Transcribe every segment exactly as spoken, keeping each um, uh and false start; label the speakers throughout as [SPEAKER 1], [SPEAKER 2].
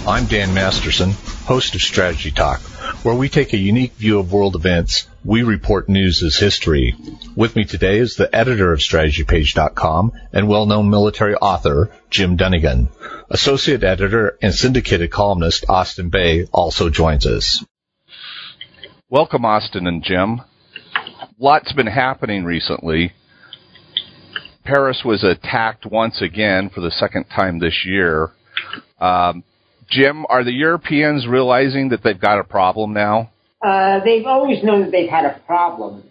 [SPEAKER 1] I'm Dan Masterson, host of Strategy Talk, where we take a unique view of world events. We report news as history. With me today is the editor of strategy page dot com and well-known military author, Jim Dunnigan. Associate editor and syndicated columnist Austin Bay also joins us. Welcome, Austin and Jim. Lots been happening recently. Paris was attacked once again for the second time this year. Um, Jim, are the Europeans realizing that they've got a problem now?
[SPEAKER 2] Uh, they've always known that they've had a problem,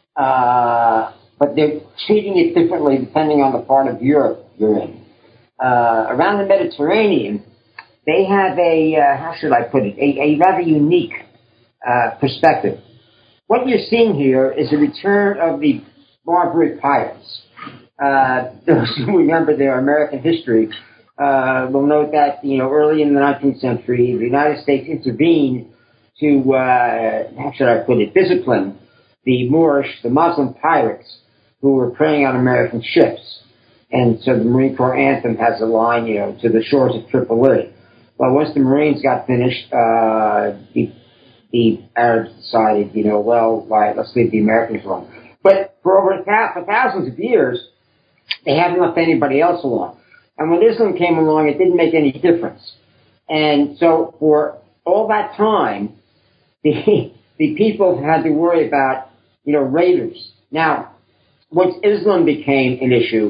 [SPEAKER 2] uh, but they're treating it differently depending on the part of Europe you're in. Uh, around the Mediterranean, they have a, uh, how should I put it, a, a rather unique uh, perspective. What you're seeing here is a return of the Barbary pirates. Uh, those who remember their American history uh, will note that, you know, early in the nineteenth century, the United States intervened to, uh, how should I put it, discipline the Moorish, the Muslim pirates who were preying on American ships. And so the Marine Corps anthem has a line, you know, to the shores of Tripoli. Well, once the Marines got finished, uh, the, the Arabs decided, you know, well, right, let's leave the Americans alone. But for over a th- for thousands of years, they haven't left anybody else alone. And when Islam came along, it didn't make any difference. And so for all that time, the, the people had to worry about, you know, raiders. Now, once Islam became an issue,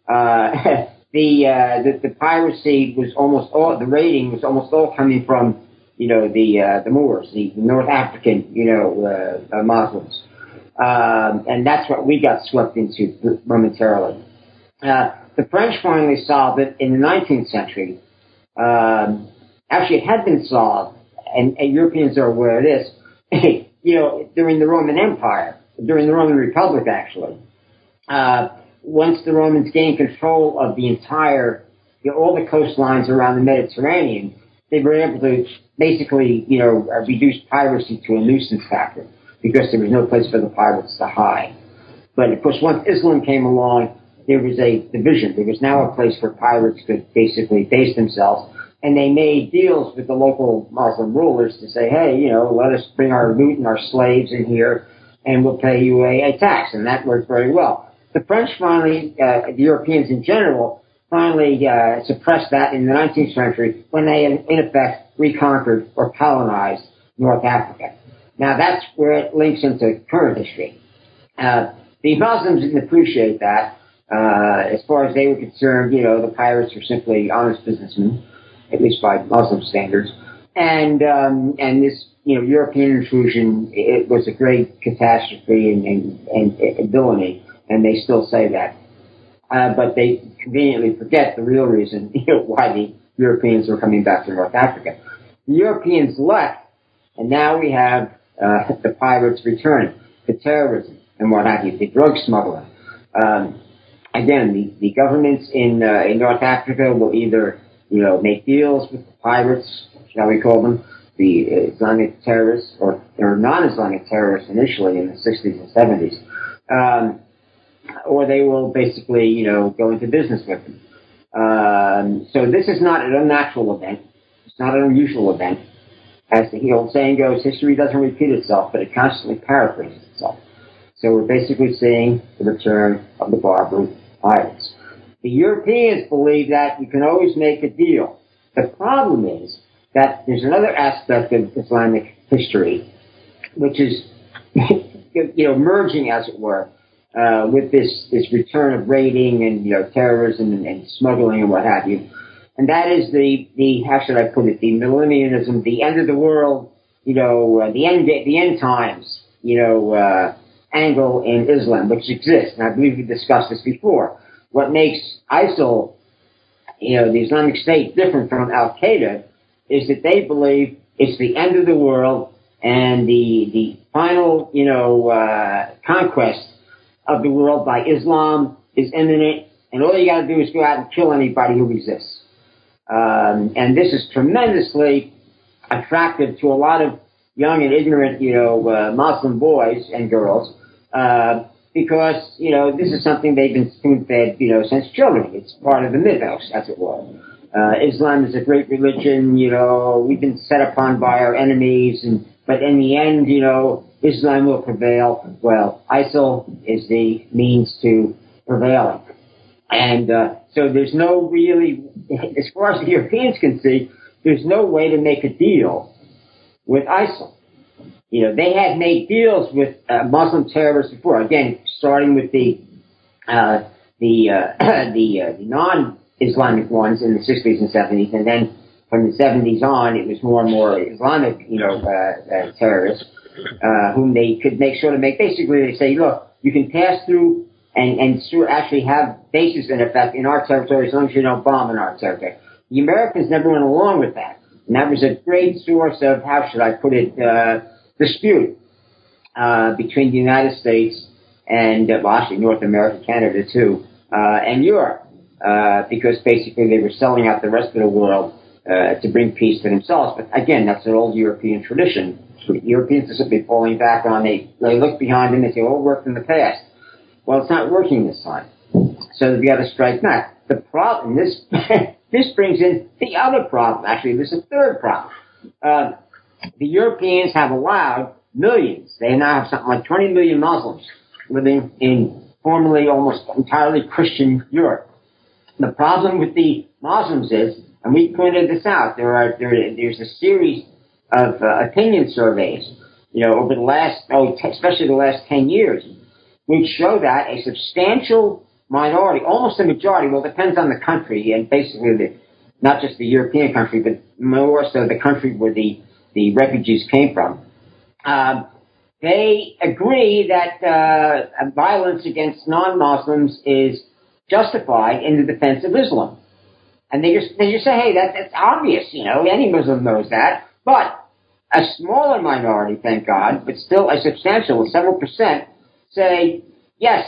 [SPEAKER 2] uh, the, uh, the, the piracy was almost all, the raiding was almost all coming from, you know, the, uh, the Moors, the North African, you know, uh, uh, Muslims. Um, and that's what we got swept into momentarily. Uh, the French finally solved it in the nineteenth century. Um, actually, it had been solved, and, and Europeans are aware of this, you know, during the Roman Empire, during the Roman Republic, actually. Uh, once the Romans gained control of the entire, you know, all the coastlines around the Mediterranean, they were able to basically, you know, reduce piracy to a nuisance factor because there was no place for the pirates to hide. But, of course, once Islam came along, there was a division. There was now a place where pirates could basically base themselves. And they made deals with the local Muslim rulers to say, hey, you know, let us bring our loot and our slaves in here, and we'll pay you a, a tax. And that worked very well. The French finally, uh, the Europeans in general, finally uh, suppressed that in the nineteenth century when they, in, in effect, reconquered or colonized North Africa. Now, that's where it links into current history. Uh, the Muslims didn't appreciate that. Uh, as far as they were concerned, you know, the pirates were simply honest businessmen, at least by Muslim standards. And, um, and this, you know, European intrusion, it was a great catastrophe and, and, and, and villainy, and they still say that. Uh, but they conveniently forget the real reason, you know, why the Europeans were coming back to North Africa. The Europeans left, and now we have, uh, the pirates returning, the terrorism and what have you, the drug smuggling. Um, Again, the, the governments in uh, in North Africa will either, you know, make deals with the pirates, shall we call them, the Islamic terrorists, or, or non-Islamic terrorists initially in the sixties and seventies, um, or they will basically, you know, go into business with them. Um, so this is not an unnatural event. It's not an unusual event. As the old saying goes, history doesn't repeat itself, but it constantly paraphrases itself. So we're basically seeing the return of the Barbary pirates. The Europeans believe that you can always make a deal. The problem is that there's another aspect of Islamic history, which is, you know, merging, as it were, uh, with this, this return of raiding and, you know, terrorism and, and smuggling and what have you. And that is the, the, how should I put it, the millennialism, the end of the world, you know, uh, the end, the end times, you know, uh, angle in Islam, which exists, and I believe we discussed this before. What makes ISIL, you know, the Islamic State, different from Al-Qaeda is that they believe it's the end of the world and the the final, you know, uh, conquest of the world by Islam is imminent, and all you got to do is go out and kill anybody who resists. Um, and this is tremendously attractive to a lot of young and ignorant, you know, uh, Muslim boys and girls. Uh, because, you know, this is something they've been spoon-fed, you know, since children. It's part of the mythos, as it were. uh, Islam is a great religion, you know, we've been set upon by our enemies, and but in the end, you know, Islam will prevail. Well, ISIL is the means to prevailing. And uh, so there's no really, as far as the Europeans can see, there's no way to make a deal with ISIL. You know, they had made deals with uh, Muslim terrorists before. Again, starting with the uh, the uh, the, uh, the non-Islamic ones in the sixties and seventies, and then from the seventies on, it was more and more Islamic, you know, uh, uh, terrorists uh, whom they could make sure to make. Basically, they say, look, you can pass through and and actually have bases in effect in our territory as long as you don't bomb in our territory. The Americans never went along with that, and that was a great source of, how should I put it, uh, dispute uh, between the United States and, uh, well, actually North America, Canada too, uh, and Europe, uh, because basically they were selling out the rest of the world uh, to bring peace to themselves. But again, that's an old European tradition. Europeans are simply falling back on, they, they look behind them and say, oh, it worked in the past. Well, it's not working this time. So we got to strike back. The problem, this this brings in the other problem. Actually, there's a third problem. Uh, the Europeans have allowed millions. They now have something like twenty million Muslims living in formerly almost entirely Christian Europe. The problem with the Muslims is, and we pointed this out, there are there, there's a series of uh, opinion surveys, you know, over the last, oh, t- especially the last ten years, which show that a substantial minority, almost a majority, well, it depends on the country, and basically the, not just the European country, but more so the country where the, the refugees came from, um, they agree that uh, violence against non-Muslims is justified in the defense of Islam. And they just, they just say, hey, that, that's obvious, you know, any Muslim knows that. But a smaller minority, thank God, but still a substantial, several percent, say, yes,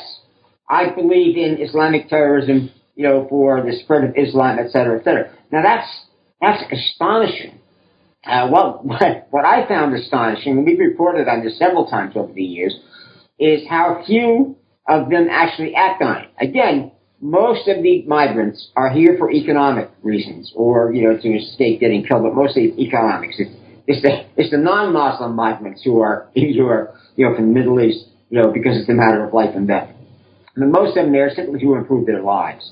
[SPEAKER 2] I believe in Islamic terrorism, you know, for the spread of Islam, et cetera, et cetera. Now, that's that's astonishing. Uh, well, what, what I found astonishing, and we've reported on this several times over the years, is how few of them actually act on it. Again, most of the migrants are here for economic reasons, or, you know, to escape getting killed, but mostly economics. It's, it's the it's the non-Muslim migrants who are who are you know from the Middle East, you know, because it's a matter of life and death. And most of them there simply to improve their lives.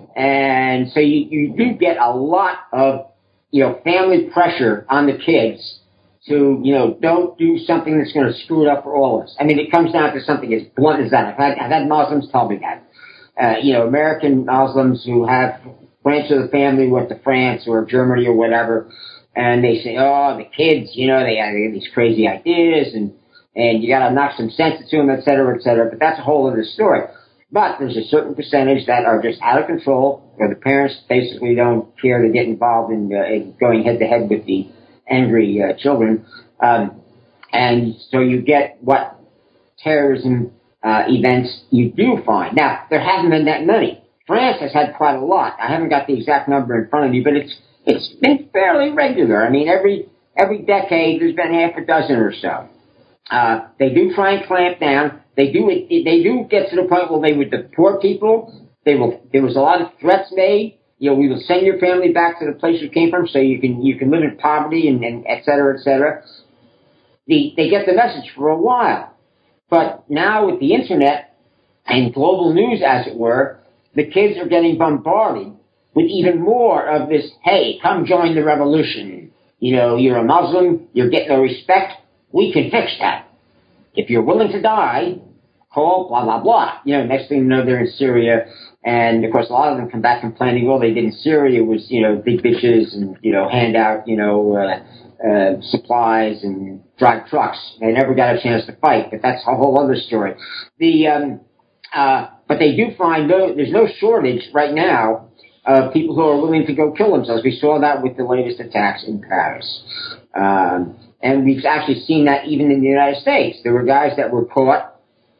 [SPEAKER 2] And so you, you do get a lot of, you know, family pressure on the kids to, you know, don't do something that's going to screw it up for all of us. I mean, it comes down to something as blunt as that. I've had, I've had Muslims tell me that. Uh, you know, American Muslims who have branch of the family went to France or Germany or whatever, and they say, oh, the kids, you know, they have these crazy ideas, and and you got to knock some sense into them, et cetera, et cetera. But that's a whole other story. But there's a certain percentage that are just out of control, where the parents basically don't care to get involved in, uh, in going head-to-head with the angry uh, children. Um, and so you get what terrorism uh, events you do find. Now, there haven't been that many. France has had quite a lot. I haven't got the exact number in front of me, but it's it's been fairly regular. I mean, every every decade there's been half a dozen or so. Uh, they do try and clamp down. They do it. They do get to the point where they would deport people. They will. There was a lot of threats made. You know, we will send your family back to the place you came from, so you can you can live in poverty and, and et cetera, et cetera. The, they get the message for a while, but now with the internet and global news, as it were, the kids are getting bombarded with even more of this. Hey, come join the revolution. You know, you're a Muslim. You're getting no respect. We can fix that. If you're willing to die, call blah, blah, blah. You know, next thing you know, they're in Syria. And, of course, a lot of them come back complaining, all they did in Syria was, you know, big bitches and, you know, hand out, you know, uh, uh, supplies and drive trucks. They never got a chance to fight, but that's a whole other story. The, um, uh, but they do find no, there's no shortage right now of people who are willing to go kill themselves. We saw that with the latest attacks in Paris. Um, and we've actually seen that even in the United States. There were guys that were caught,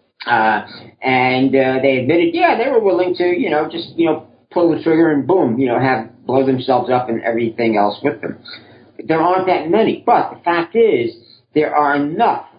[SPEAKER 2] uh, and, uh, they admitted, yeah, they were willing to, you know, just, you know, pull the trigger and boom, you know, have, blow themselves up and everything else with them. There aren't that many, but the fact is, there are enough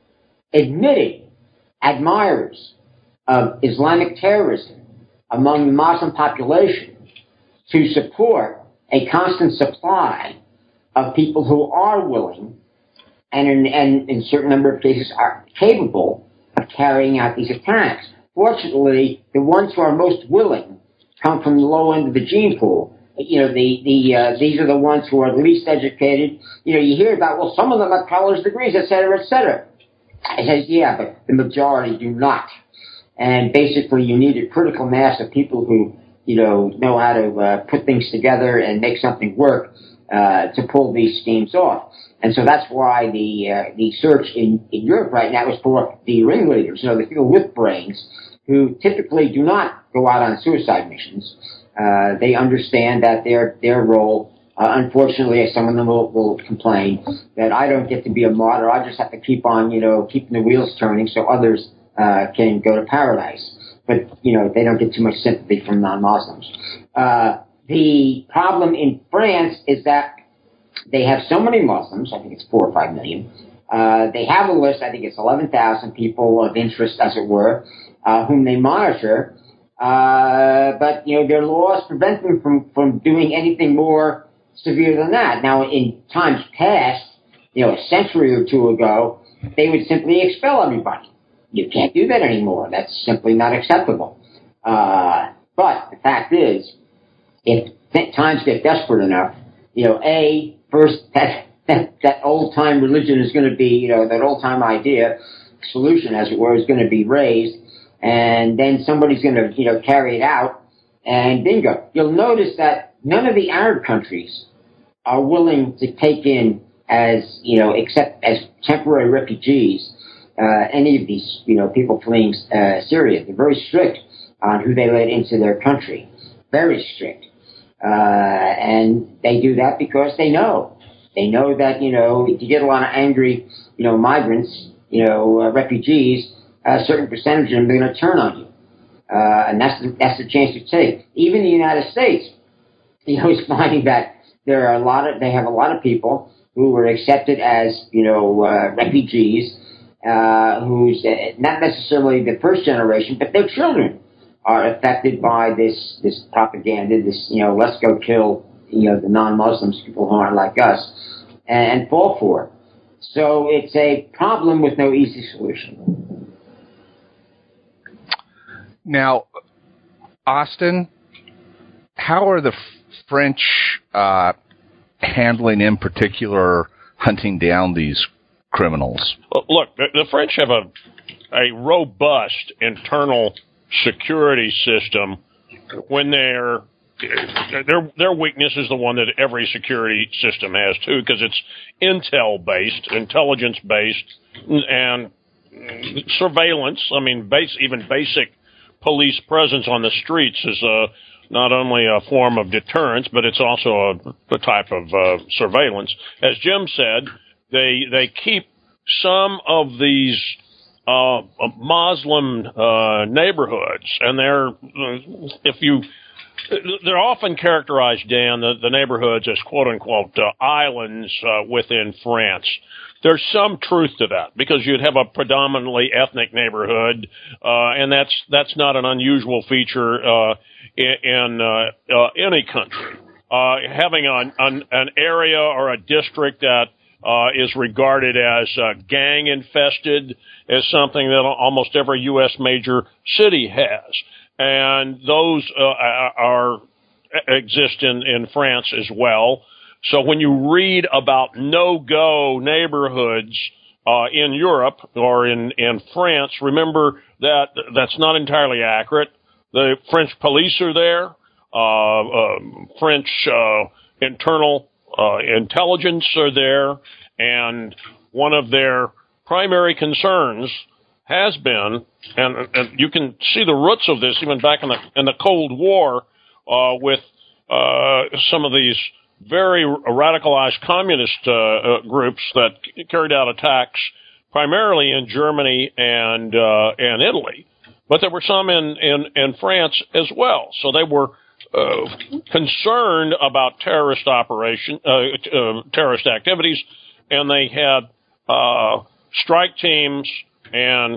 [SPEAKER 2] admitted admirers of Islamic terrorism among the Muslim population to support a constant supply of people who are willing and in, and in certain number of cases are capable of carrying out these attacks. Fortunately, the ones who are most willing come from the low end of the gene pool. You know, the, the, uh, these are the ones who are least educated. You know, you hear about, well, some of them have college degrees, et cetera, et cetera. I says, yeah, but the majority do not. And basically, you need a critical mass of people who, you know, know how to uh, put things together and make something work uh, to pull these schemes off. And so that's why the uh, the search in, in Europe right now is for the ringleaders, you know, the people with brains who typically do not go out on suicide missions. Uh, they understand that their their role, uh, unfortunately, as some of them will, will complain, that I don't get to be a martyr. I just have to keep on, you know, keeping the wheels turning so others uh, can go to paradise. But, you know, they don't get too much sympathy from non-Muslims. Uh, the problem in France is that they have so many Muslims, I think it's four or five million. Uh, they have a list, I think it's eleven thousand people of interest, as it were, uh, whom they monitor. Uh, but, you know, their laws prevent them from, from doing anything more severe than that. Now, in times past, you know, a century or two ago, they would simply expel everybody. You can't do that anymore. That's simply not acceptable. Uh, but the fact is, if th- times get desperate enough, you know, A, first, that, that, that old-time religion is going to be, you know, that old-time idea, solution, as it were, is going to be raised. And then somebody's going to, you know, carry it out, and bingo. You'll notice that none of the Arab countries are willing to take in as, you know, except as temporary refugees, uh, any of these, you know, people fleeing uh, Syria. They're very strict on who they let into their country. Very strict. Uh, and they do that because they know. They know that, you know, if you get a lot of angry, you know, migrants, you know, uh, refugees, a certain percentage of them are going to turn on you. Uh, and that's the, that's the chance to take. Even the United States, you know, is finding that there are a lot of, they have a lot of people who were accepted as, you know, uh, refugees, uh, who's uh, not necessarily the first generation, but their children are affected by this, this propaganda, this, you know, let's go kill, you know, the non-Muslims, people who aren't like us, and, and fall for it. So it's a problem with no easy solution.
[SPEAKER 1] Now, Austin, how are the French uh, handling, in particular, hunting down these criminals?
[SPEAKER 3] Well, look, the, the French have a a robust internal security system. When they're their their weakness is the one that every security system has too, because it's intel based, intelligence based, and surveillance. I mean, base, even basic police presence on the streets is uh, not only a form of deterrence, but it's also a, a type of uh, surveillance. As Jim said, they they keep some of these uh, Muslim uh, neighborhoods, and they're if you they're often characterized, Dan, the, the neighborhoods as quote unquote uh, islands uh, within France. There's some truth to that, because you'd have a predominantly ethnic neighborhood, uh, and that's that's not an unusual feature uh, in, in uh, uh, any country. Uh, having an, an, an area or a district that uh, is regarded as uh, gang-infested is something that almost every U S major city has, and those uh, are exist in, in France as well. So when you read about no-go neighborhoods uh, in Europe or in, in France, remember that that's not entirely accurate. The French police are there. Uh, uh, French uh, internal uh, intelligence are there. And one of their primary concerns has been, and, and you can see the roots of this even back in the, in the Cold War uh, with uh, some of these very radicalized communist uh, uh, groups that carried out attacks primarily in Germany and uh, and Italy, but there were some in, in, in France as well. So they were uh, concerned about terrorist operation, uh, uh, terrorist activities, and they had uh, strike teams, and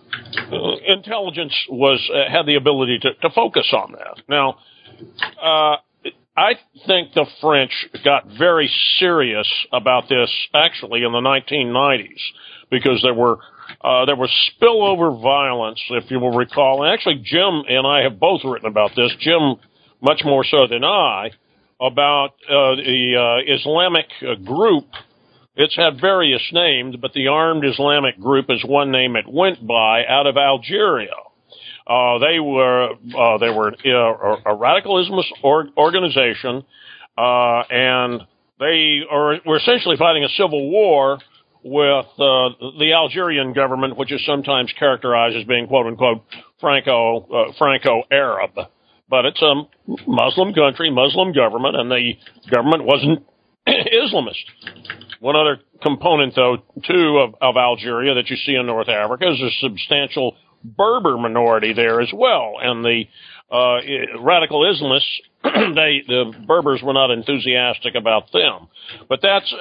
[SPEAKER 3] uh, intelligence was uh, had the ability to, to focus on that. Now, uh, I think the French got very serious about this actually in the nineteen nineties because there were uh, there was spillover violence, if you will recall. And actually, Jim and I have both written about this. Jim, much more so than I, about uh, the uh, Islamic uh, group. It's had various names, but the Armed Islamic Group is one name it went by out of Algeria. Uh, they were uh, they were uh, a radical Islamist or, organization, uh, and they are were essentially fighting a civil war with uh, the Algerian government, which is sometimes characterized as being quote unquote Franco uh, Franco-Arab, but it's a Muslim country, Muslim government, and the government wasn't Islamist. One other component, though, too, of, of Algeria that you see in North Africa is a substantial Berber minority there as well, and the uh, radical Islamists, they the Berbers were not enthusiastic about them. But that's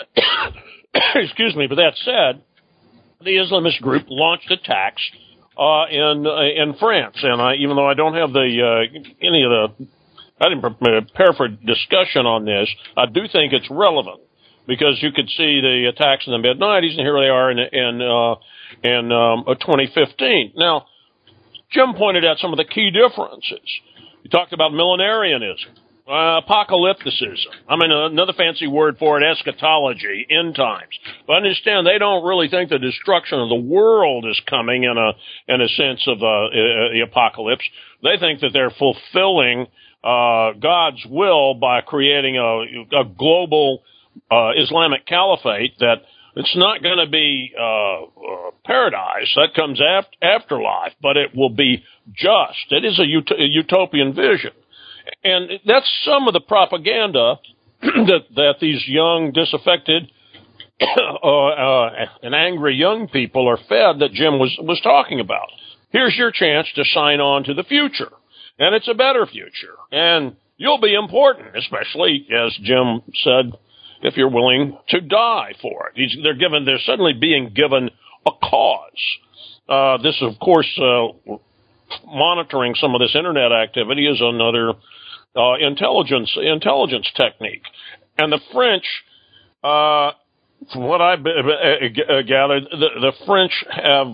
[SPEAKER 3] excuse me. But that said, the Islamist group launched attacks uh, in uh, in France, and I, even though I don't have the uh, any of the I didn't prepare for discussion on this, I do think it's relevant because you could see the attacks in the mid nineties, and here they are in in uh, in um, twenty fifteen. Now, Jim pointed out some of the key differences. He talked about millenarianism, uh, apocalypticism. I mean, another fancy word for it, eschatology, end times. But understand, they don't really think the destruction of the world is coming in a in a sense of uh, the apocalypse. They think that they're fulfilling uh, God's will by creating a, a global uh, Islamic caliphate that it's not going to be uh, uh, paradise. That comes after afterlife, but it will be just. It is a, ut- a utopian vision. And that's some of the propaganda that, that these young, disaffected, uh, uh, and angry young people are fed that Jim was, was talking about. Here's your chance to sign on to the future. And it's a better future. And you'll be important, especially, as Jim said, if you're willing to die for it. He's, they're given, they're suddenly being given a cause. Uh, this, of course, uh, monitoring some of this internet activity is another uh, intelligence intelligence technique. And the French, uh, from what I've gathered, the, the French have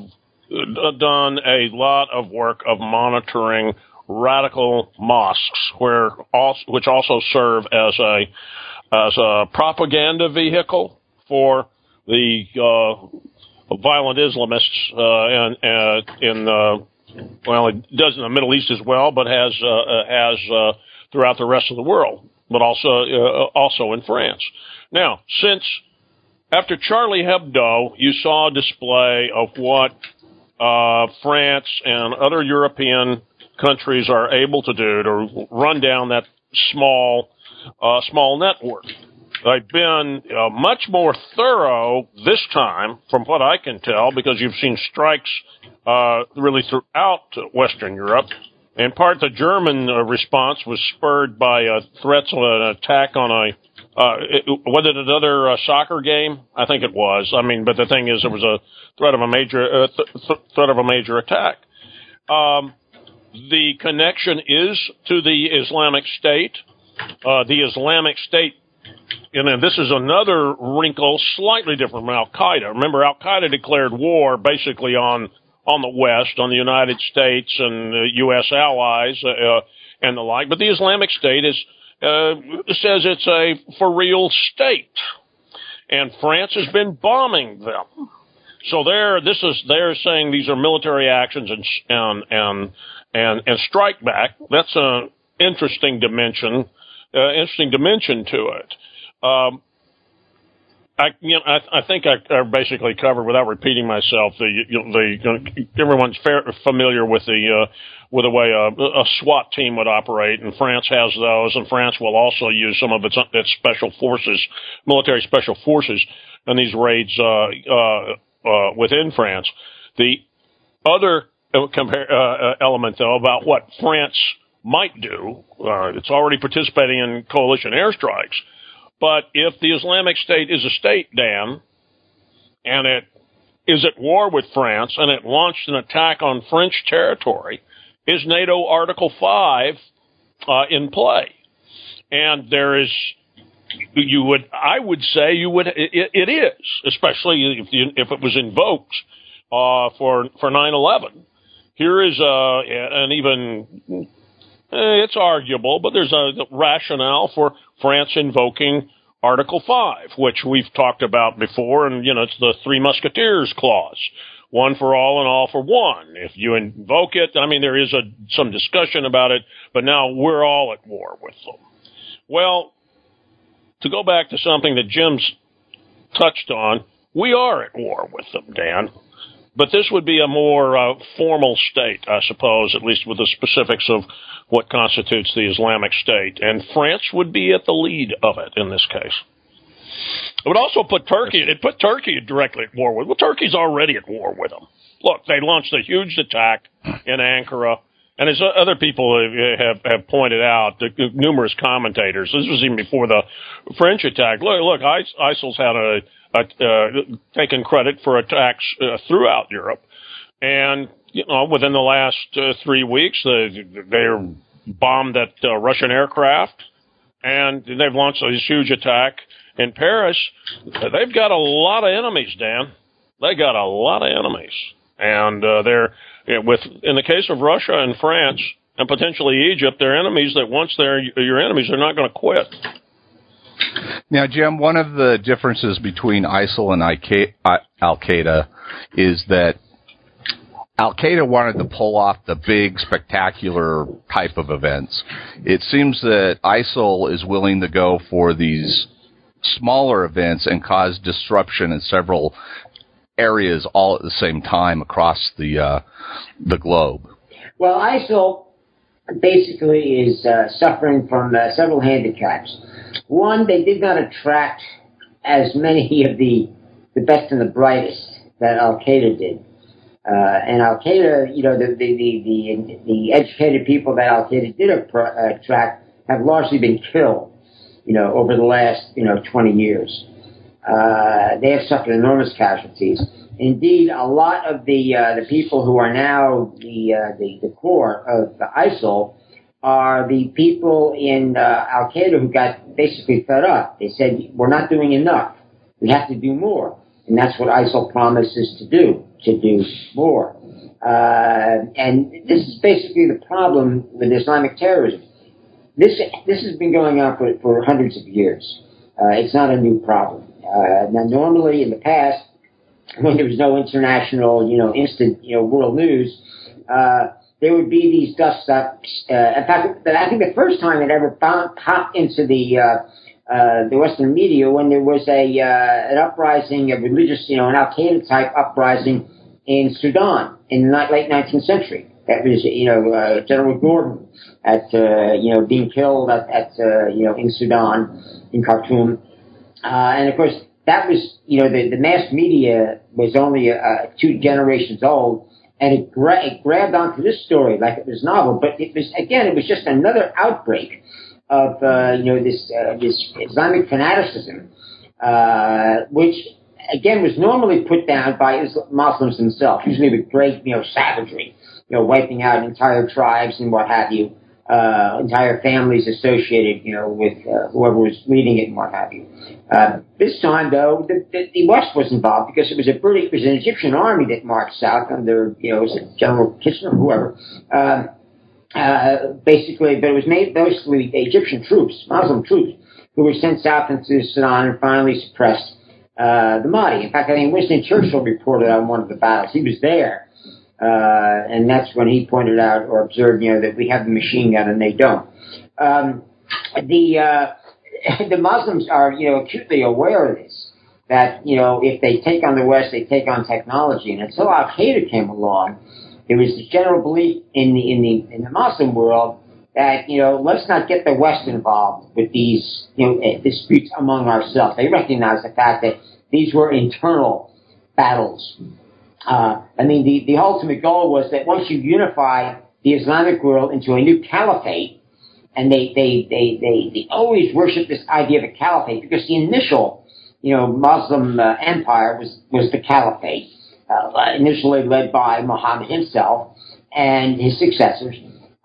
[SPEAKER 3] done a lot of work of monitoring radical mosques, where also, which also serve as a as a propaganda vehicle for the uh, violent Islamists, uh, and, and in uh, well, it does in the Middle East as well, but has uh, has uh, throughout the rest of the world, but also uh, also in France. Now, since after Charlie Hebdo, you saw a display of what uh, France and other European countries are able to do to run down that small uh, small network. They've been uh, much more thorough this time, from what I can tell, because you've seen strikes uh, really throughout Western Europe. In part, the German uh, response was spurred by uh, threats of an attack on a, uh, it, was it another uh, soccer game? I think it was. I mean, but the thing is, there was a threat of a major, uh, th- th- threat of a major attack. Um, the connection is to the Islamic State. Uh, the Islamic State, and then this is another wrinkle, slightly different from Al-Qaeda. Remember, Al-Qaeda declared war basically on on the West, on the United States and the U S allies uh, and the like. But the Islamic State is uh, says it's a for real state, and France has been bombing them. So they're this is they're saying these are military actions and and and and, and strike back. That's an interesting dimension. Uh, interesting dimension to it. Um, I, you know, I, I think I, I basically covered, without repeating myself, the, you know, the everyone's fair, familiar with the uh, with the way a, a SWAT team would operate, and France has those, and France will also use some of its, its special forces, military special forces, in these raids uh, uh, uh, within France. The other compare, uh, element, though, about what France might do, uh, it's already participating in coalition airstrikes, but if the Islamic State is a state, Dan, and it is at war with France, and it launched an attack on French territory, is NATO Article five uh, in play? And there is, you would, I would say you would, it, it is, especially if you, if it was invoked uh, for for nine eleven. Here is a, an even, eh, it's arguable, but there's a rationale for France invoking Article five, which we've talked about before, and, you know, it's the Three Musketeers clause. One for all and all for one. If you invoke it, I mean, there is a, some discussion about it, but now we're all at war with them. Well, to go back to something that Jim's touched on, we are at war with them, Dan. But this would be a more uh, formal state, I suppose, at least with the specifics of what constitutes the Islamic State. And France would be at the lead of it in this case. It would also put Turkey, it put Turkey directly at war with, well, Turkey's already at war with them. Look, they launched a huge attack in Ankara, and as other people have, have, have pointed out, the numerous commentators, this was even before the French attack. Look, look, ISIL's had a, a uh, taken credit for attacks uh, throughout Europe, and, you know, within the last uh, three weeks, they, they're bombed that uh, Russian aircraft, and they've launched this huge attack in Paris. They've got a lot of enemies, Dan. They got a lot of enemies. And uh, they're, you know, with in the case of Russia and France and potentially Egypt, they're enemies that once they're your enemies, they're not going to quit.
[SPEAKER 1] Now, Jim, one of the differences between ISIL and Al-Qaeda is that Al-Qaeda wanted to pull off the big, spectacular type of events. It seems that ISIL is willing to go for these smaller events and cause disruption in several areas all at the same time across the uh, the globe.
[SPEAKER 2] Well, ISIL basically is uh, suffering from uh, several handicaps. One, they did not attract as many of the the best and the brightest that Al-Qaeda did. Uh, and Al-Qaeda, you know, the the, the the the educated people that Al-Qaeda did attract have largely been killed, you know, over the last, you know, twenty years. Uh, they have suffered enormous casualties. Indeed, a lot of the uh, the people who are now the, uh, the the core of ISIL are the people in uh, Al-Qaeda who got basically fed up. They said, we're not doing enough. We have to do more. And that's what ISIL promises to do, to do more. Uh, and this is basically the problem with Islamic terrorism. This this has been going on for, for hundreds of years. Uh, it's not a new problem. Uh, now, normally in the past, when there was no international, you know, instant, you know, world news, uh, there would be these dust-ups. Uh, in fact, I think the first time it ever popped into the uh, uh, the Western media when there was a uh, an uprising, a religious, you know, an Al-Qaeda type uprising in Sudan in the late nineteenth century. That was, you know, uh, General Gordon at, uh, you know, being killed at, at uh, you know, in Sudan, in Khartoum. Uh, and of course, that was, you know, the, the mass media was only uh, two generations old, and it, gra- it grabbed onto this story like it was novel. But it was, again, it was just another outbreak of, uh, you know, this uh, this Islamic fanaticism, uh, which, again, was normally put down by Muslims themselves, usually with great, you know, savagery, you know, wiping out entire tribes and what have you. Uh, entire families associated, you know, with uh, whoever was leading it and what have you. Uh, this time, though, the, the, the West was involved because it was a British, it was an Egyptian army that marched south under, you know, was it General Kitchener or whoever. Um, uh, basically, but it was made mostly Egyptian troops, Muslim troops, who were sent south into Sudan and finally suppressed uh, the Mahdi. In fact, I think Winston Churchill reported on one of the battles. He was there. Uh, and that's when he pointed out or observed, you know, that we have the machine gun and they don't. Um, the, uh, the Muslims are, you know, acutely aware of this, that, you know, if they take on the West, they take on technology. And until Al-Qaeda came along, there was this general belief in the, in the, in the Muslim world that, you know, let's not get the West involved with these, you know, disputes among ourselves. They recognized the fact that these were internal battles. Uh, I mean, the, the ultimate goal was that once you unify the Islamic world into a new caliphate, and they, they, they, they, they always worship this idea of a caliphate because the initial, you know, Muslim uh, empire was, was the caliphate, uh, initially led by Muhammad himself and his successors.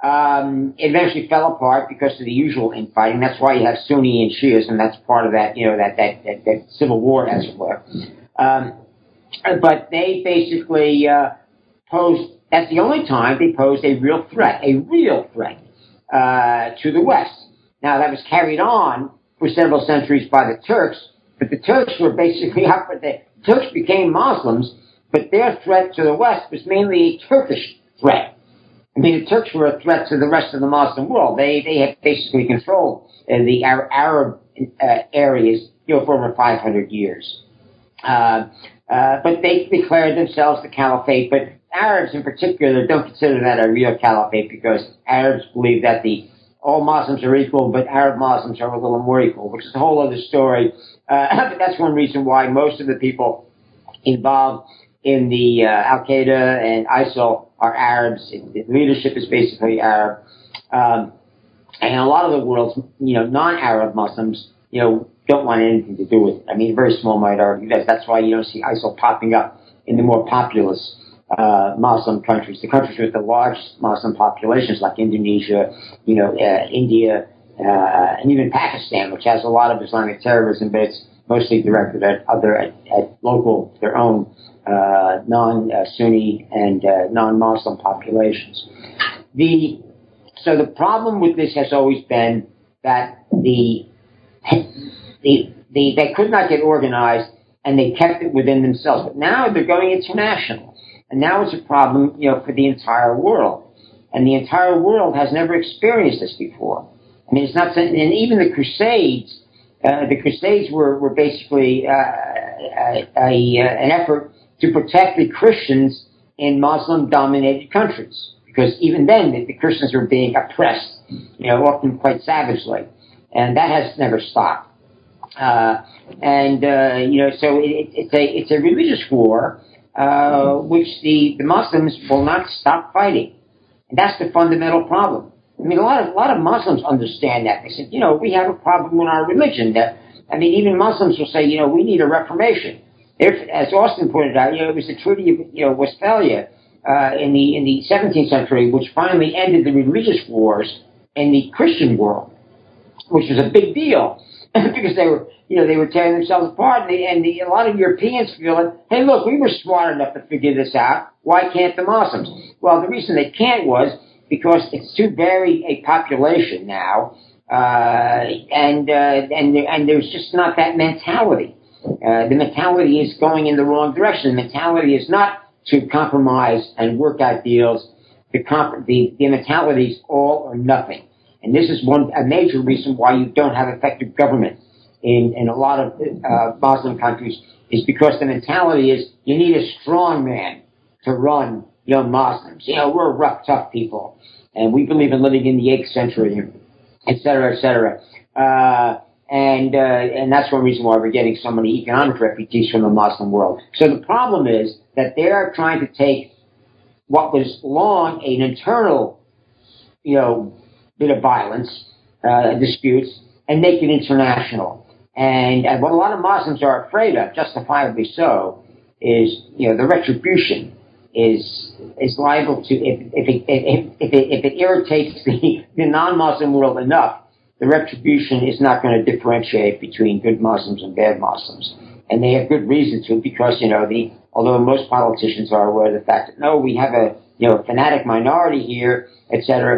[SPEAKER 2] Um, it eventually fell apart because of the usual infighting. That's why you have Sunni and Shias, and that's part of that, you know, that, that, that, that civil war, as it were. Um, but they basically uh, posed, that's the only time they posed a real threat, a real threat uh, to the West. Now, that was carried on for several centuries by the Turks, but the Turks were basically up with the Turks became Muslims, but their threat to the West was mainly a Turkish threat. I mean, the Turks were a threat to the rest of the Muslim world. They they had basically controlled uh, the Arab uh, areas, you know, for over five hundred years. Uh, uh, but they declared themselves the caliphate. But Arabs, in particular, don't consider that a real caliphate because Arabs believe that the all Muslims are equal, but Arab Muslims are a little more equal, which is a whole other story. Uh, but that's one reason why most of the people involved in the uh, Al-Qaeda and ISIL are Arabs. The leadership is basically Arab. Um, and a lot of the world's, you know, non-Arab Muslims, you know, don't want anything to do with it. I mean, a very small minority. That's why you don't see ISIL popping up in the more populous uh, Muslim countries. The countries with the largest Muslim populations like Indonesia, you know, uh, India, uh, and even Pakistan, which has a lot of Islamic terrorism, but it's mostly directed at other, at, at local, their own Uh, non-Sunni and uh, non-Muslim populations. The so the problem with this has always been that the the, the they could not get organized and they kept it within themselves. But now they're going international, and now it's a problem, you know, for the entire world. And the entire world has never experienced this before. I mean, it's not, and even the Crusades. Uh, the Crusades were were basically uh, a, a, an effort to protect the Christians in Muslim-dominated countries, because even then the, the Christians were being oppressed, you know, often quite savagely, and that has never stopped. Uh, and uh, you know, so it, it's a it's a religious war uh, which the, the Muslims will not stop fighting, and that's the fundamental problem. I mean, a lot of a lot of Muslims understand that. They said, you know, we have a problem in our religion. That I mean, even Muslims will say, you know, we need a reformation. If, as Austin pointed out, you know, it was the Treaty of you know, Westphalia uh, in the in the seventeenth century, which finally ended the religious wars in the Christian world, which was a big deal because they were, you know, they were tearing themselves apart, and, they, and the, a lot of Europeans feel that, hey, look, we were smart enough to figure this out. Why can't the Muslims? Well, the reason they can't was because it's too varied a population now, uh, and uh, and and there's just not that mentality. Uh, the mentality is going in the wrong direction. The mentality is not to compromise and work out deals. The, comp- the, the mentality is all or nothing. And this is one a major reason why you don't have effective government in, in a lot of uh, Muslim countries, is because the mentality is you need a strong man to run young Muslims. You know, we're rough, tough people, and we believe in living in the eighth century, et cetera, et cetera. Uh, And uh, and that's one reason why we're getting so many economic refugees from the Muslim world. So the problem is that they are trying to take what was long an internal, you know, bit of violence, uh, disputes, and make it international. And, and what a lot of Muslims are afraid of, justifiably so, is, you know, the retribution is is liable to, if, if, it, if, if, it, if it irritates the, the non-Muslim world enough, the retribution is not going to differentiate between good Muslims and bad Muslims. And they have good reason to, because, you know, the although most politicians are aware of the fact that, no, we have a, you know, fanatic minority here, et cetera.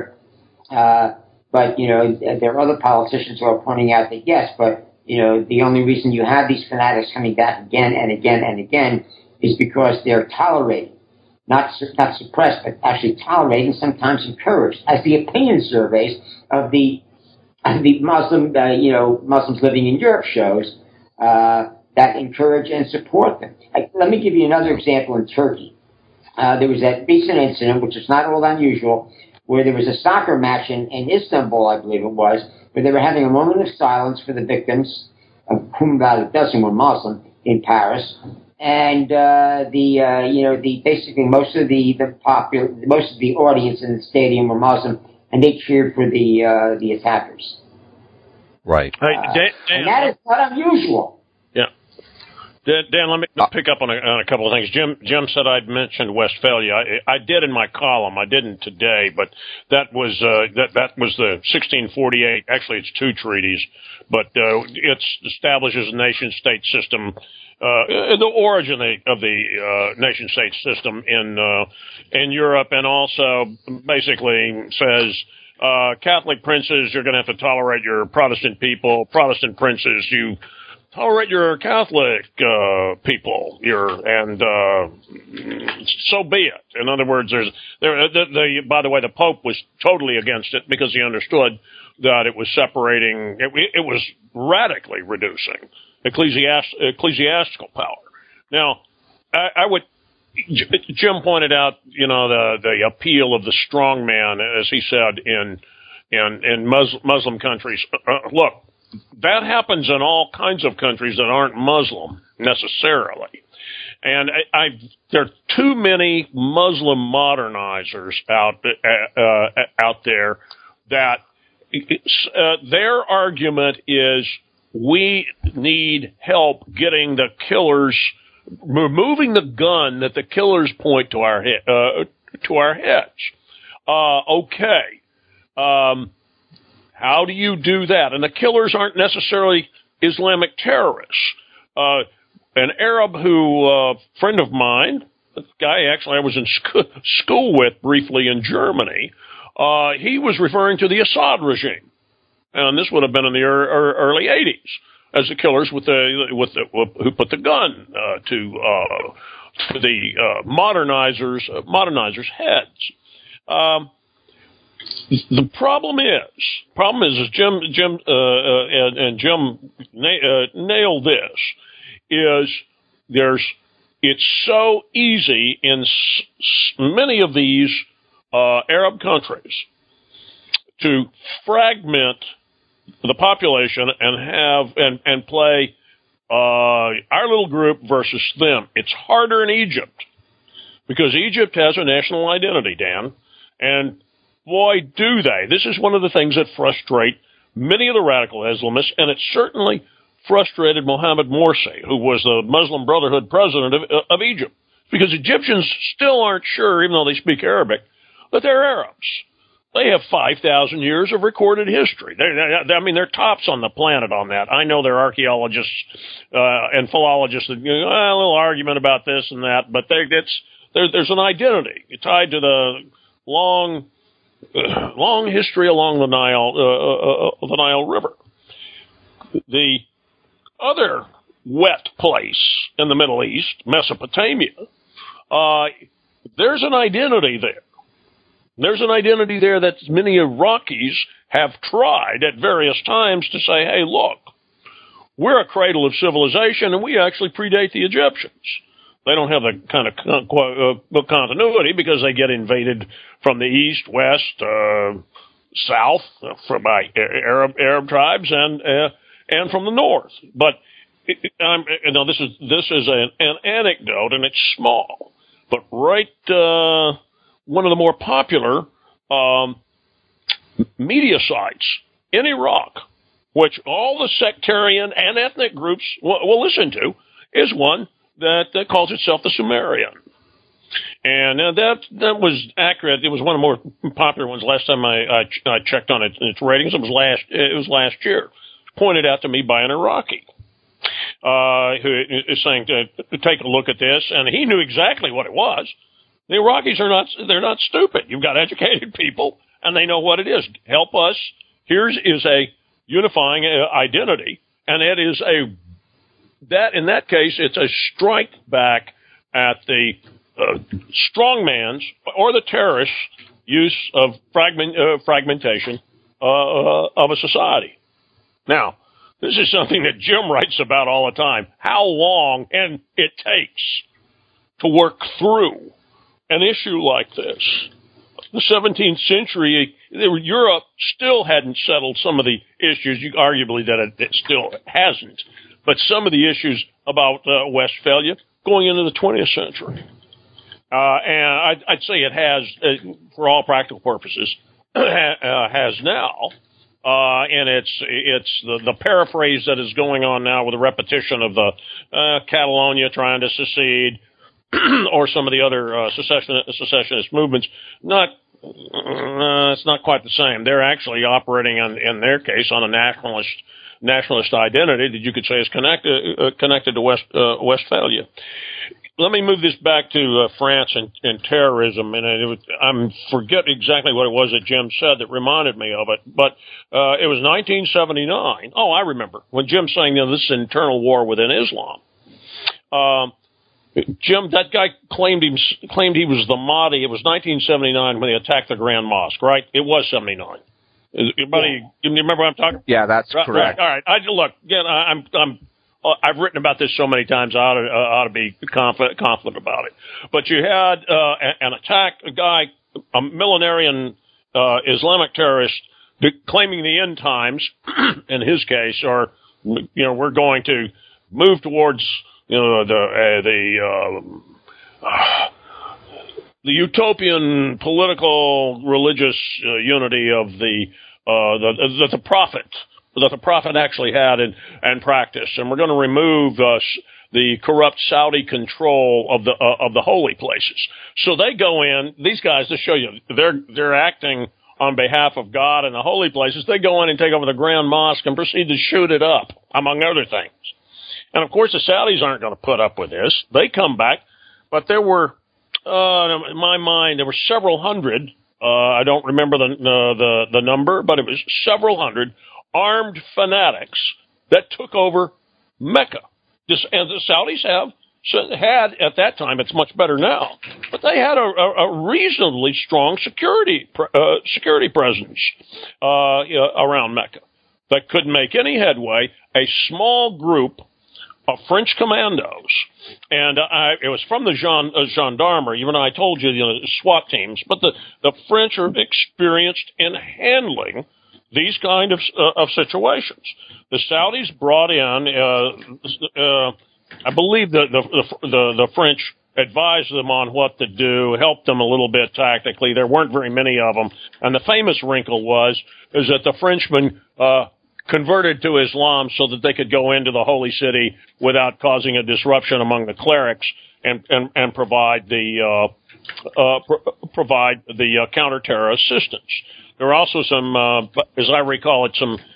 [SPEAKER 2] Uh, but, you know, there are other politicians who are pointing out that, yes, but, you know, the only reason you have these fanatics coming back again and again and again is because they're tolerated, not, not suppressed, but actually tolerated and sometimes encouraged, as the opinion surveys of the the Muslim, uh, you know, Muslims living in Europe shows uh, that encourage and support them. I, let me give you another example in Turkey. Uh, there was that recent incident, which is not all unusual, where there was a soccer match in, in Istanbul, I believe it was, where they were having a moment of silence for the victims, of whom about a dozen were Muslim, in Paris. And uh, the uh, you know the basically most of the the popular most of the audience in the stadium were Muslim. And they cheered for the uh, the attackers.
[SPEAKER 1] Right.
[SPEAKER 3] Hey,
[SPEAKER 2] Uh,
[SPEAKER 3] Dan, Dan,
[SPEAKER 2] and that is not unusual.
[SPEAKER 3] Yeah. Dan, Dan, let me pick up on a, on a couple of things. Jim, Jim said I'd mentioned Westphalia. I, I did in my column. I didn't today, but that was uh, that that was the sixteen forty-eight. Actually, it's two treaties, but uh, it establishes a nation-state system, uh, the origin of the uh, nation-state system in uh, in Europe, and also basically says uh, Catholic princes, you're going to have to tolerate your Protestant people. Protestant princes, you tolerate your Catholic uh, people, your and uh, so be it. In other words, there's there. The, the, by the way, the Pope was totally against it because he understood that it was separating. It, it was radically reducing ecclesiast, ecclesiastical power. Now, I, I would. Jim pointed out, you know, the the appeal of the strong man, as he said in in in Muslim, Muslim countries. Uh, look. That happens in all kinds of countries that aren't Muslim necessarily. And I, I, there are too many Muslim modernizers out, uh, uh, out there that uh, their argument is we need help getting the killers, removing the gun that the killers point to our, he- uh, to our heads. Uh, okay. Um, How do you do that? And the killers aren't necessarily Islamic terrorists. Uh, an Arab who, a uh, friend of mine, a guy actually I was in sc- school with briefly in Germany, uh, he was referring to the Assad regime. And this would have been in the er- er- early eighties as the killers with the, with the, who put the gun uh, to, uh, to the uh, modernizers, uh, modernizers' heads. Um, The problem is, problem is, is Jim, Jim, uh, uh, and, and Jim na- uh, nailed this. Is there's it's so easy in s- many of these uh, Arab countries to fragment the population and have and and play uh, our little group versus them. It's harder in Egypt because Egypt has a national identity, Dan, and boy, do they. This is one of the things that frustrate many of the radical Islamists, and it certainly frustrated Mohammed Morsi, who was the Muslim Brotherhood president of, of Egypt, because Egyptians still aren't sure, even though they speak Arabic, that they're Arabs. They have five thousand years of recorded history. They, they, I mean, they're tops on the planet on that. I know there are archaeologists uh, and philologists that, you know, a little argument about this and that, but they, it's, there, there's an identity tied to the long... Uh, long history along the Nile, uh, uh, the Nile River. The other wet place in the Middle East, Mesopotamia, uh, there's an identity there. There's an identity there that many Iraqis have tried at various times to say, hey, look, we're a cradle of civilization and we actually predate the Egyptians. They don't have the kind of uh, continuity because they get invaded from the east, west, uh, south, uh, from by Arab Arab tribes, and uh, and from the north. But it, I'm, you know, this is this is an, an anecdote, and it's small. But right, uh, one of the more popular um, media sites in Iraq, which all the sectarian and ethnic groups will, will listen to, is one that, that calls itself the Sumerian. And uh, that that was accurate. It was one of the more popular ones. Last time I, I, I checked on it, its ratings, it was last it was last year. Pointed out to me by an Iraqi uh, who is saying to, to take a look at this, and he knew exactly what it was. The Iraqis are not they're not stupid. You've got educated people, and they know what it is. Help us. Here's is a unifying uh, identity, and it is a that in that case it's a strike back at the uh, strongman's or the terrorist's use of fragment uh, fragmentation uh, uh, of a society. Now, this is something that Jim writes about all the time. How long and it takes to work through an issue like this. The seventeenth century, Europe still hadn't settled some of the issues, arguably that it still hasn't, but some of the issues about uh, Westphalia going into the twentieth century. Uh, and I'd, I'd say it has, uh, for all practical purposes, uh, has now. Uh, and it's it's the, the paraphrase that is going on now with the repetition of the uh, Catalonia trying to secede, or some of the other uh, secession, secessionist movements. Not, uh, it's not quite the same. They're actually operating on, in their case, on a nationalist nationalist identity that you could say is connected uh, connected to West uh, Westphalia. Let me move this back to uh, France and, and terrorism, and it was, I forget exactly what it was that Jim said that reminded me of it, but uh, it was nineteen seventy-nine. Oh, I remember when Jim saying, you know, this is an internal war within Islam. Um, Jim, that guy claimed he claimed he was the Mahdi. It was nineteen seventy-nine when they attacked the Grand Mosque, right? It was seventy-nine. Everybody, yeah. You remember what I'm talking about?
[SPEAKER 1] Yeah, that's
[SPEAKER 3] right,
[SPEAKER 1] correct.
[SPEAKER 3] Right, all right. I, look, again, I, I'm, I'm, I've written about this so many times. I ought to, uh, ought to be confident, confident about it. But you had uh, an attack, a guy, a millenarian uh, Islamic terrorist, claiming the end times. In his case, or you know, we're going to move towards you know the uh, the. Uh, uh, The utopian political religious uh, unity of the, uh, the that the prophet that the prophet actually had and and practiced, and we're going to remove uh, the corrupt Saudi control of the uh, of the holy places. So they go in; these guys, to show you, they're they're acting on behalf of God and the holy places. They go in and take over the Grand Mosque and proceed to shoot it up, among other things. And of course, the Saudis aren't going to put up with this. They come back, but there were. Uh, in my mind, there were several hundred, uh, I don't remember the, uh, the, the number, but it was several hundred armed fanatics that took over Mecca. This, and the Saudis have, had at that time, it's much better now, but they had a, a, a reasonably strong security, uh, security presence, uh, around Mecca that couldn't make any headway. A small group of French commandos, and I, it was from the gen, uh, gendarmerie, even though I told you, you know, SWAT teams, but the, the French are experienced in handling these kind of, uh, of situations. The Saudis brought in, uh, uh, I believe the, the, the, the, the French advised them on what to do, helped them a little bit tactically. There weren't very many of them. And the famous wrinkle was, is that the Frenchmen, uh, converted to Islam so that they could go into the holy city without causing a disruption among the clerics and, and, and provide the, uh, uh, pr- provide the uh, counter-terror assistance. There were also some, uh, as I recall it, some,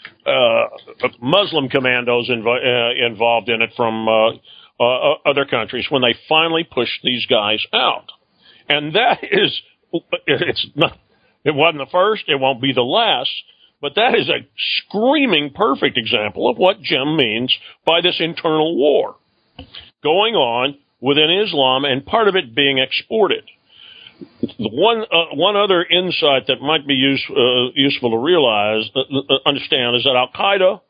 [SPEAKER 3] uh, Muslim commandos inv- uh, involved in it from, uh, uh, other countries when they finally pushed these guys out. And that is, it's not, it wasn't the first, it won't be the last. But that is a screaming perfect example of what Jim means by this internal war going on within Islam, and part of it being exported. The one uh, one other insight that might be use, uh, useful to realize, uh, uh, understand, is that Al-Qaeda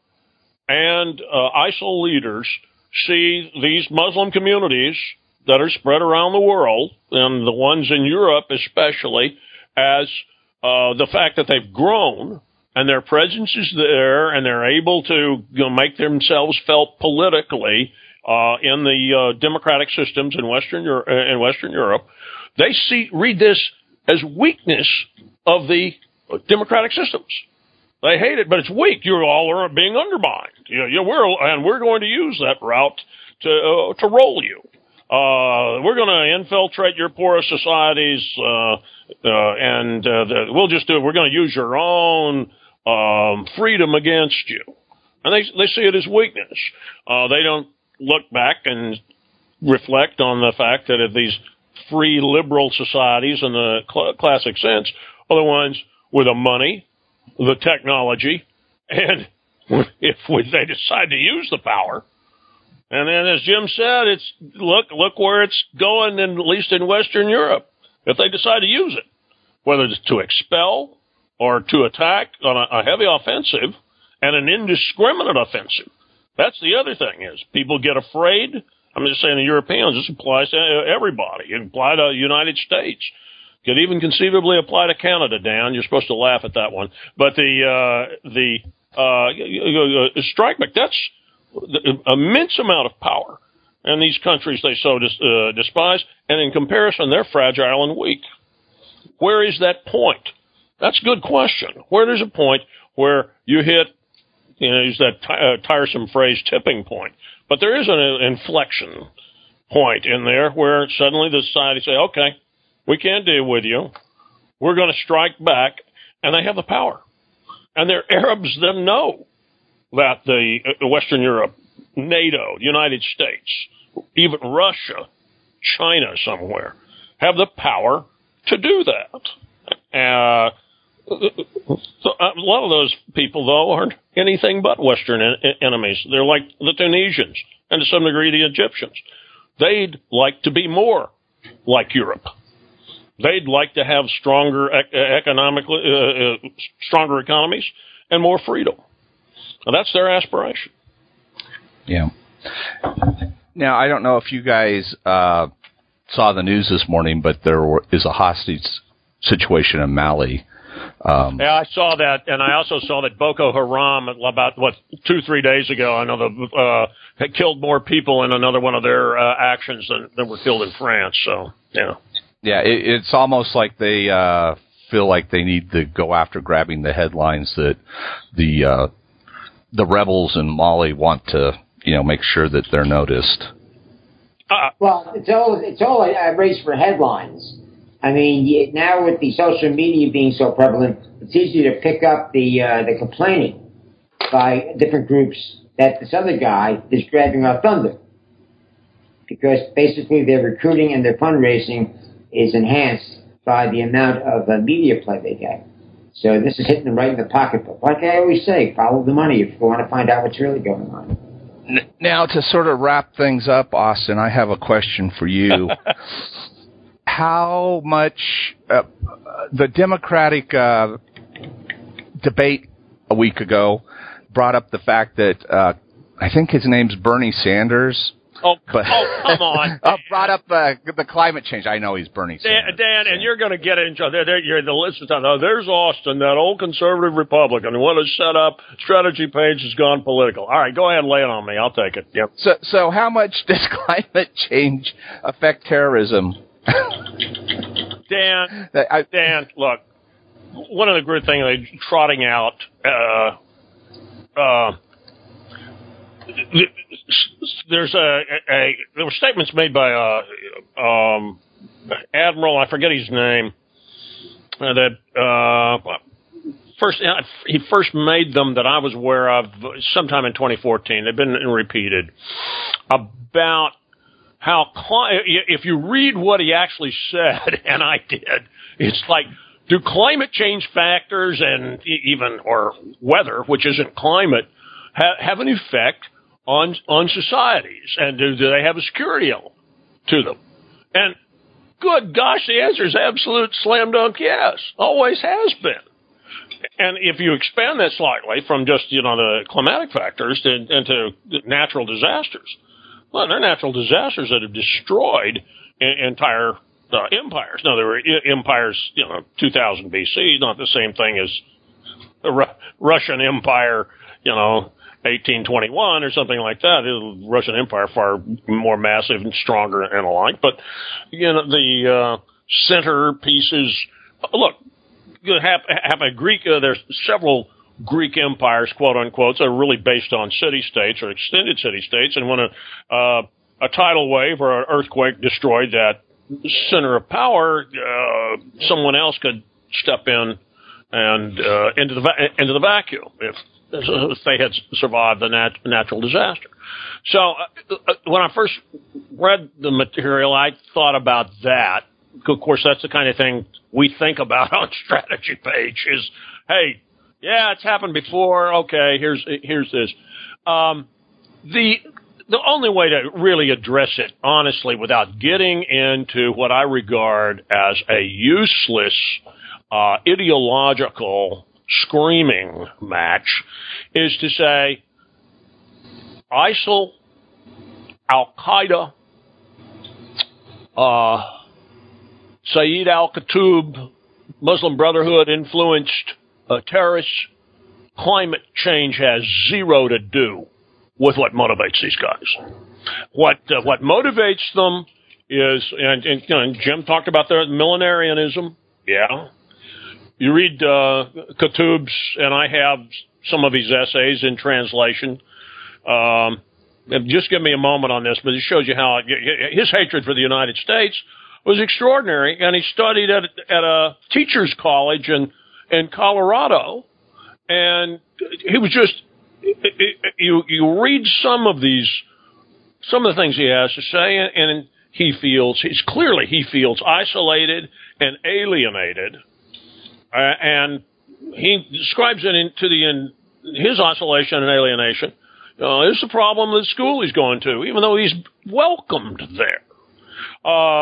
[SPEAKER 3] and uh, ISIL leaders see these Muslim communities that are spread around the world, and the ones in Europe especially, as uh, the fact that they've grown, and their presence is there, and they're able to you know, make themselves felt politically uh, in the uh, democratic systems in Western Euro- in Western Europe. They see read this as weakness of the democratic systems. They hate it, but it's weak. You all are being undermined. You know, you, we're, and we're going to use that route to uh, to roll you. Uh, we're going to infiltrate your poorest societies, uh, uh, and uh, the, we'll just do it. We're going to use your own um, freedom against you. And they they see it as weakness. Uh, they don't look back and reflect on the fact that if these free liberal societies in the cl- classic sense are the ones with the money, the technology, and if we, they decide to use the power. And then, as Jim said, it's look look where it's going, in, at least in Western Europe, if they decide to use it, whether it's to expel or to attack on a, a heavy offensive and an indiscriminate offensive. That's the other thing is people get afraid. I'm just saying the Europeans, this applies to everybody. It applies to the United States. Could even conceivably apply to Canada, Dan. You're supposed to laugh at that one. But the, uh, the, uh, strike back, that's the immense amount of power. And these countries they so dis, uh, despise. And in comparison, they're fragile and weak. Where is that point? That's a good question. Where there's a point where you hit, you know, use that t- uh, tiresome phrase, tipping point. But there is an inflection point in there where suddenly the society say, okay, we can't deal with you. We're going to strike back, and they have the power. And their Arabs then know that the uh, Western Europe, NATO, United States, even Russia, China somewhere, have the power to do that. Uh, so a lot of those people, though, aren't anything but Western en- enemies. They're like the Tunisians and to some degree the Egyptians. They'd like to be more like Europe. They'd like to have stronger economically, uh, uh, stronger economies and more freedom. Now, that's their aspiration.
[SPEAKER 1] Yeah. Now, I don't know if you guys uh, saw the news this morning, but there were, is a hostage situation in Mali. Um,
[SPEAKER 3] yeah, I saw that, and I also saw that Boko Haram, about, what, two, three days ago, I know the, uh, had killed more people in another one of their uh, actions than, than were killed in France, so, yeah.
[SPEAKER 1] Yeah, it, it's almost like they uh, feel like they need to go after grabbing the headlines that the uh, the rebels in Mali want to, you know, make sure that they're noticed.
[SPEAKER 2] Uh, well, it's all it's all a, a race for headlines. I mean, you, now with the social media being so prevalent, it's easy to pick up the uh, the complaining by different groups that this other guy is grabbing our thunder, because basically their recruiting and their fundraising is enhanced by the amount of uh, media play they get. So this is hitting them right in the pocketbook. Like I always say, follow the money if you want to find out what's really going on.
[SPEAKER 1] Now, to sort of wrap things up, Austin, I have a question for you. How much uh, the Democratic uh, debate a week ago brought up the fact that uh, I think his name's Bernie Sanders.
[SPEAKER 3] Oh,
[SPEAKER 1] but,
[SPEAKER 3] oh come on.
[SPEAKER 1] uh, brought up uh, the climate change. I know he's Bernie Sanders.
[SPEAKER 3] Dan, Dan and you're going to get into there. there you're the listen to. Oh, there's Austin, that old conservative Republican who has set up strategy page has gone political. All right, go ahead and lay it on me. I'll take it. Yep.
[SPEAKER 1] So, so how much does climate change affect terrorism?
[SPEAKER 3] Dan,
[SPEAKER 1] I,
[SPEAKER 3] Dan, look, one of the good things they're trotting out, uh, uh, there's a, a, there were statements made by, uh, um, Admiral, I forget his name, uh, that, uh, first, he first made them that I was aware of sometime in twenty fourteen. They've been repeated about how, if you read what he actually said, and I did, it's like, do climate change factors and even, or weather, which isn't climate, ha- have an effect on on societies? And do, do they have a security element to them? And good gosh, the answer is absolute slam dunk yes. Always has been. And if you expand that slightly from just, you know, the climatic factors to, into natural disasters, well, they're natural disasters that have destroyed entire uh, empires. Now, there were empires, you know, two thousand B C, not the same thing as the Ru- Russian Empire, you know, eighteen twenty-one or something like that. The Russian Empire far more massive and stronger and alike. But, you know, the uh, center pieces, look, you have, have a Greek, uh, there's several Greek empires, quote unquote, that are really based on city-states or extended city-states. And when a, uh, a tidal wave or an earthquake destroyed that center of power, uh, someone else could step in and uh, into the va- into the vacuum if, if they had survived the nat- natural disaster. So uh, when I first read the material, I thought about that. Of course, that's the kind of thing we think about on Strategy Page is, hey, yeah, it's happened before. Okay, here's here's this. Um, the the only way to really address it honestly, without getting into what I regard as a useless uh, ideological screaming match, is to say ISIL, Al Qaeda, uh, Sayyid al-Qutb, Muslim Brotherhood influenced uh, terrorists. Climate change has zero to do with what motivates these guys. What uh, what motivates them is, and, and, you know, Jim talked about the millenarianism, yeah, you read uh, Qutb's, and I have some of his essays in translation. Um, just give me a moment on this, but it shows you how his hatred for the United States was extraordinary. And he studied at at a teacher's college in in Colorado, and he was just you you read some of these some of the things he has to say, and he feels he's clearly he feels isolated and alienated, uh, and he describes it into the in his isolation and alienation. Uh, this is a problem with the school he's going to, even though he's welcomed there. Uh,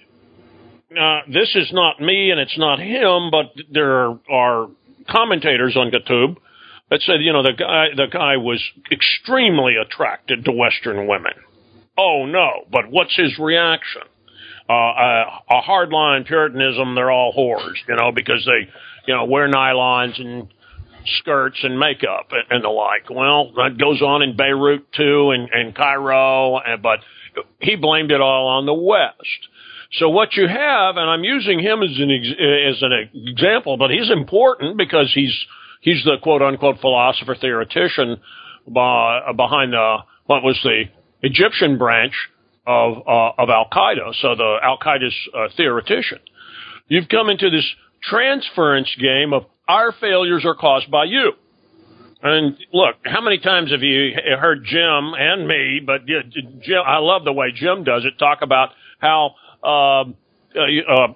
[SPEAKER 3] uh, this is not me and it's not him, but there are commentators on Qutb that said, you know, the guy the guy was extremely attracted to Western women. Oh no! But what's his reaction? Uh, a, a hardline Puritanism. They're all whores, you know, because they, you know, wear nylons and skirts and makeup and, and the like. Well, that goes on in Beirut too, and, and Cairo, and, but he blamed it all on the West. So what you have, and I'm using him as an ex, as an example, but he's important because he's he's the quote unquote philosopher theoretician by, behind the what was the Egyptian branch of uh, of Al Qaeda. So the Al Qaeda's uh, theoretician. You've come into this transference game of our failures are caused by you. And look, how many times have you heard Jim and me, but Jim, I love the way Jim does it, talk about how uh, uh,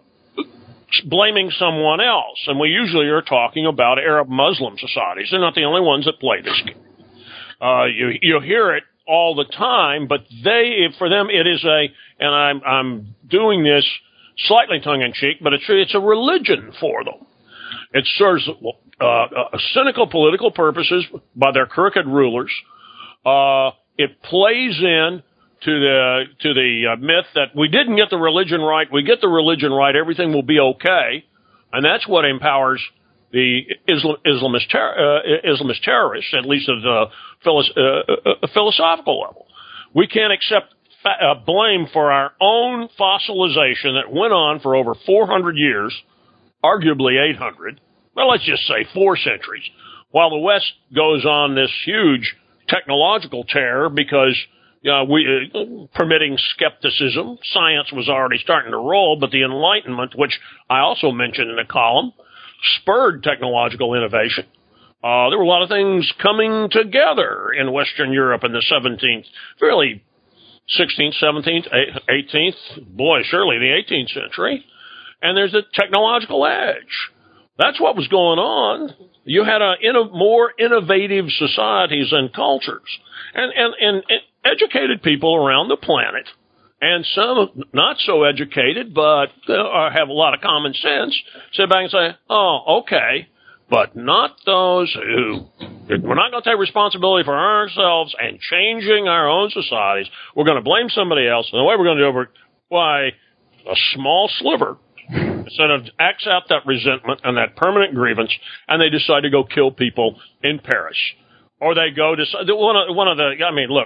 [SPEAKER 3] blaming someone else. And we usually are talking about Arab Muslim societies. They're not the only ones that play this game. Uh, you, you hear it all the time, but they, for them, it is a, and I'm, I'm doing this slightly tongue-in-cheek, but it's, it's a religion for them. It serves uh, uh, cynical political purposes by their crooked rulers. Uh, it plays in to the to the uh, myth that we didn't get the religion right. We get the religion right, everything will be okay, and that's what empowers the Islam, Islamist, ter- uh, Islamist terrorists, at least at the philo- uh, uh, philosophical level. We can't accept fa- uh, blame for our own fossilization that went on for over four hundred years. Arguably eight hundred, well, let's just say four centuries, while the West goes on this huge technological tear because uh, we uh, permitting skepticism. Science was already starting to roll, but the Enlightenment, which I also mentioned in a column, spurred technological innovation. Uh, there were a lot of things coming together in Western Europe in the seventeenth, really sixteenth, seventeenth, eighteenth, boy, surely the eighteenth century. And there's a technological edge. That's what was going on. You had a inno- more innovative societies and cultures, and, and, and educated people around the planet, and some not so educated, but uh, have a lot of common sense, sit back and say, oh, okay, but not those who, we're not going to take responsibility for ourselves and changing our own societies. We're going to blame somebody else, and the way we're going to do it, why, a small sliver instead of acts out that resentment and that permanent grievance, and they decide to go kill people in Paris. Or they go to, one of, one of the, I mean, look,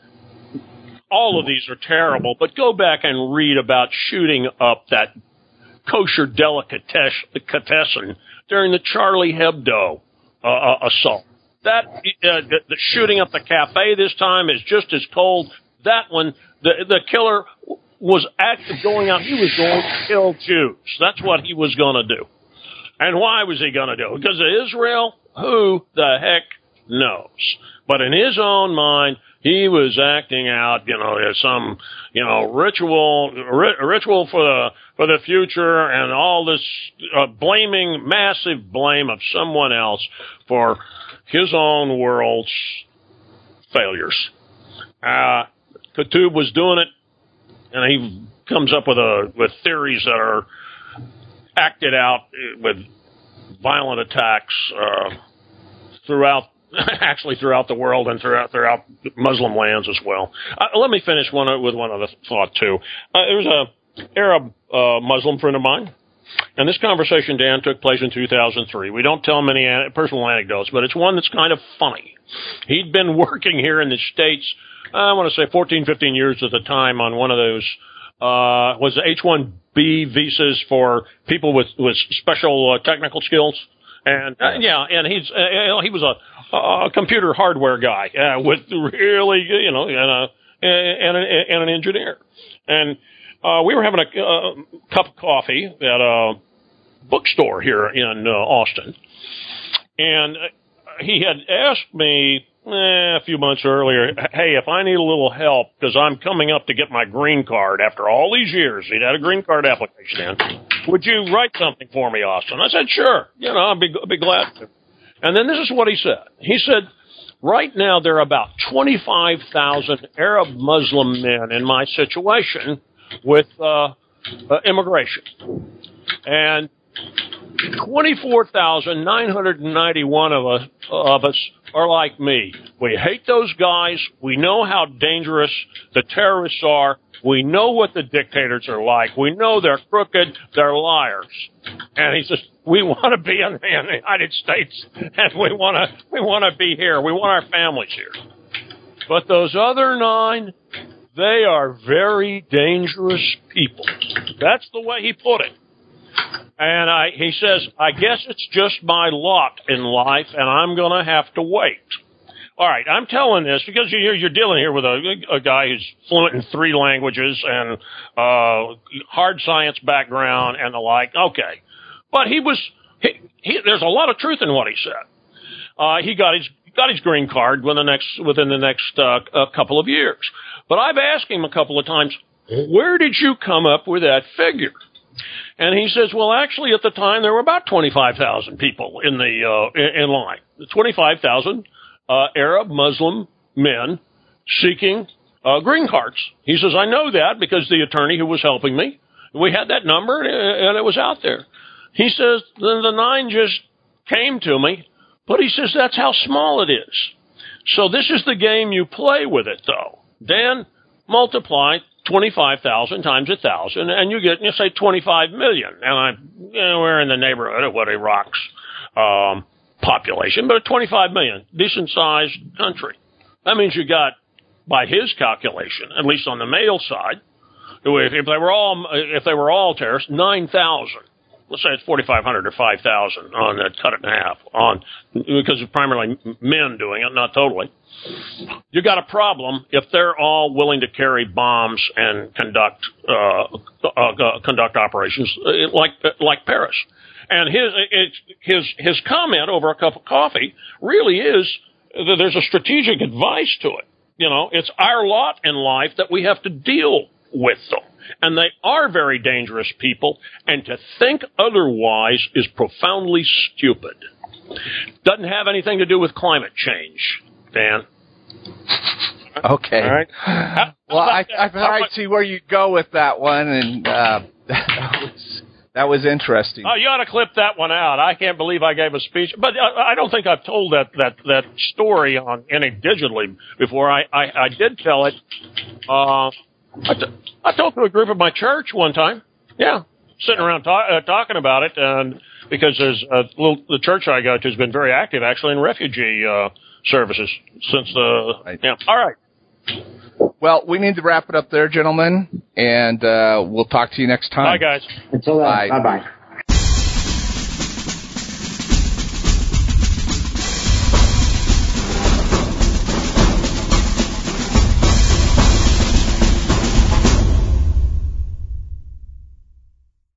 [SPEAKER 3] all of these are terrible, but go back and read about shooting up that kosher delicatessen during the Charlie Hebdo uh, assault. That, uh, the, the shooting up the cafe this time is just as cold. That one, the, the killer was actually going out, he was going to kill Jews. That's what he was going to do. And why was he going to do it? Because of Israel? Who the heck knows? But in his own mind, he was acting out, you know, some, you know, ritual, ri- ritual for the, for the future, and all this uh, blaming, massive blame of someone else for his own world's failures. Uh, Qutb was doing it. And he comes up with a with theories that are acted out with violent attacks uh, throughout, actually throughout the world and throughout throughout Muslim lands as well. Uh, let me finish one with one other thought too. Uh, there was a Arab uh, Muslim friend of mine, and this conversation, Dan, took place in two thousand three. We don't tell many an- personal anecdotes, but it's one that's kind of funny. He'd been working here in the States, I want to say fourteen, fifteen years at the time on one of those uh, was H one B visas for people with, with special uh, technical skills. And, uh, yeah, and he's, uh, he was a, a computer hardware guy, uh, with really, you know, and a, and, a, and an engineer. And, uh, we were having a, a cup of coffee at a bookstore here in uh, Austin. And he had asked me, Eh, a few months earlier, hey, if I need a little help, because I'm coming up to get my green card after all these years, he'd had a green card application in, would you write something for me, Austin? I said, sure, you know, I'd be, I'd be glad to. And then this is what he said. He said, right now there are about twenty-five thousand Arab Muslim men in my situation with uh, uh, immigration. And twenty-four thousand nine hundred ninety-one of us, of us are like me. We hate those guys. We know how dangerous the terrorists are. We know what the dictators are like. We know they're crooked. They're liars. And he says, we want to be in the United States, and we want to we want to be here. We want our families here. But those other nine, they are very dangerous people. That's the way he put it. And I, he says, I guess it's just my lot in life, and I'm going to have to wait. All right, I'm telling this because you're, you're dealing here with a, a guy who's fluent in three languages and uh, hard science background and the like. Okay. But he was, he, he, there's a lot of truth in what he said. Uh, he got his, got his green card within the next, within the next uh, a couple of years. But I've asked him a couple of times, where did you come up with that figure? And he says, well, actually, at the time, there were about twenty-five thousand people in the uh, in, in line. twenty-five thousand uh, Arab Muslim men seeking uh, green cards. He says, I know that because the attorney who was helping me, we had that number, and it was out there. He says, then the nine just came to me, but he says, that's how small it is. So this is the game you play with it, though. Dan, multiply twenty-five thousand times a thousand, and you get, you say, twenty-five million. And I, you know, we're in the neighborhood of what Iraq's um, population, but twenty-five million, decent-sized country. That means you got, by his calculation, at least on the male side, if, if they were all, if they were all terrorists, nine thousand. Let's say it's forty-five hundred or five thousand on that, cut it in half on, because it's primarily men doing it, not totally. You got a problem if they're all willing to carry bombs and conduct uh, uh, conduct operations like like Paris. And his his his comment over a cup of coffee really is that there's a strategic advice to it. You know, it's our lot in life that we have to deal with them. And they are very dangerous people, and to think otherwise is profoundly stupid. Doesn't have anything to do with climate change, Dan.
[SPEAKER 4] Okay.
[SPEAKER 3] All right.
[SPEAKER 4] Well, I, I, I see where you go with that one, and uh, that was that was interesting.
[SPEAKER 3] Oh, you ought to clip that one out. I can't believe I gave a speech, but I, I don't think I've told that that that story on any digitally before. I I, I did tell it. Uh, I, t- I talked to a group of my church one time. Yeah, sitting around ta- uh, talking about it, and because there's a little, the church I go to has been very active actually in refugee uh, services since the.
[SPEAKER 4] Right.
[SPEAKER 3] Yeah. All right.
[SPEAKER 4] Well, we need to wrap it up there, gentlemen, and uh, we'll talk to you next time.
[SPEAKER 3] Bye, guys.
[SPEAKER 2] Until then,
[SPEAKER 4] Bye.
[SPEAKER 2] bye bye.